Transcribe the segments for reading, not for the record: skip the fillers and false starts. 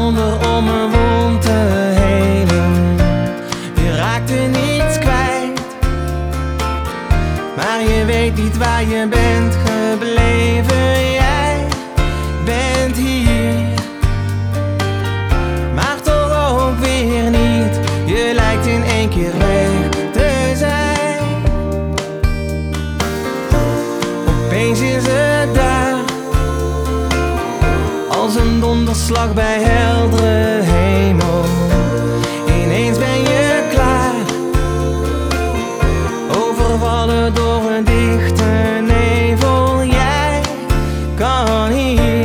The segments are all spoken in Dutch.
wonder om een wond te helen. Je raakte niets kwijt, maar je weet niet waar je bent gebleven. Jij bent hier, maar toch ook weer niet. Je lijkt in één keer weg te zijn. Opeens is het daar, als een donderslag bij heldere hemel. Ineens ben je klaar, overvallen door een dichte nevel. Jij kan hier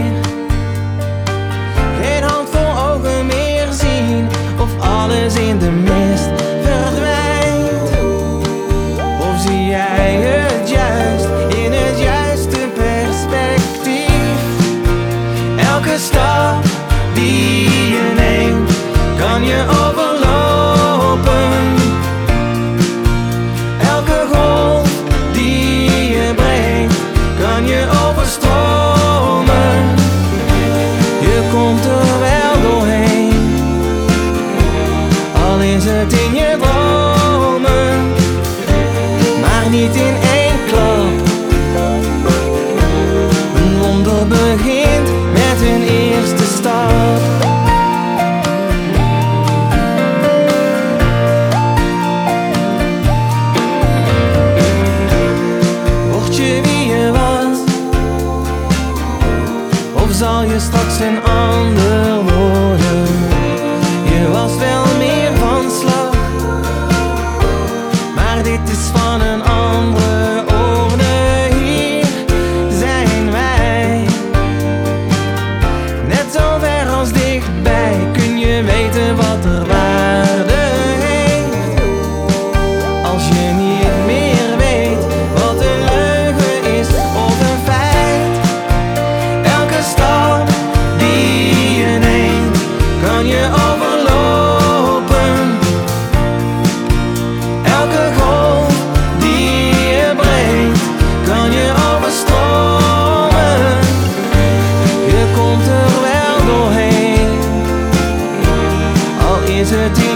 geen handvol ogen meer zien, of alles in de mist verdwijnt. Of zie jij het juist in het juiste perspectief? Elke stap die je neemt kan je overlopen. Elke golf die je brengt kan je overstromen. Je komt er wel doorheen, al is het in je dromen, maar niet in één klap. Een wonder begint met een eerste stap. Word je wie je was, of zal je straks een ander worden? Je was wel meer van slag, maar dit is van een andere orde. Hier zijn wij, net zo ver als dichtbij. Kun je weten wat er waarde heeft, als je niet meer weet wat een leugen is of een feit? Elke stap die je neemt kan je overlopen. Elke golf die je brengt kan je overstromen. Je komt er wel doorheen, al is het